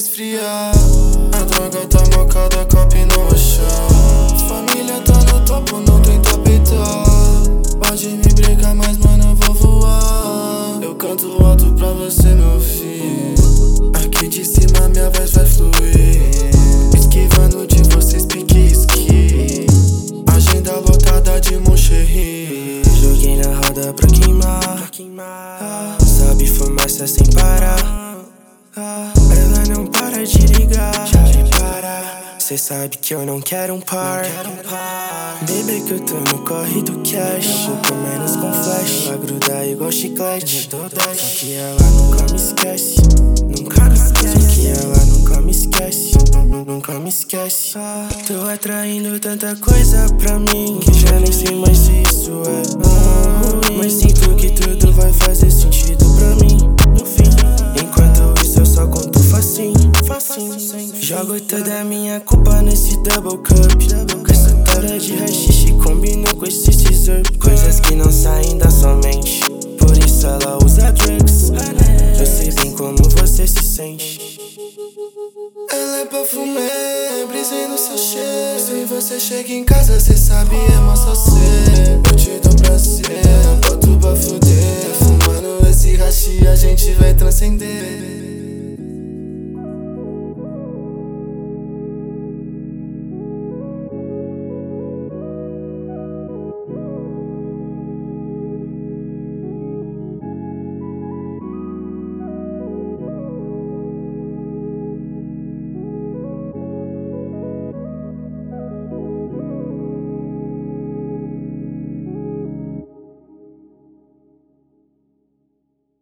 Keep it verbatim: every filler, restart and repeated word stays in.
esfriar. A droga tá mocada, copo no chão. Família tá no topo, não tenta peitar. Pode me brincar, mas mano eu vou voar. Eu canto alto pra você me ouvir. Aqui de cima minha voz vai fluir. Esquivando de vocês, pique esqui. Agenda lotada de Moncherry. Joguei na roda pra queimar. Sabe fumaça sem parar. Ela não para de ligar. Cê sabe que eu não quero um par. Baby, que eu tô no corre do cash. Pouco menos com flash. Ela gruda igual chiclete. Só que ela nunca me esquece. Nunca me esquece. Só que ela nunca me esquece. Nunca me esquece. Tô atraindo tanta coisa pra mim que já nem sei mais se isso é bom ou ruim. Mas sinto que tudo vai fazer sentido pra mim no fim. Enquanto isso eu só conto facinho, facinho. Jogo toda a minha culpa nesse double cup. Com essa cara de rachixe combina com esse scissor. Coisas que não saem da sua mente, por isso ela usa drugs. Eu sei bem como você se sente. Ela é perfumê, brisei no seu cheiro. Se você chega em casa, cê sabe, é mó sossego. Eu te dou prazer, boto pra fuder. Fumando esse hashi, a gente vai transcender.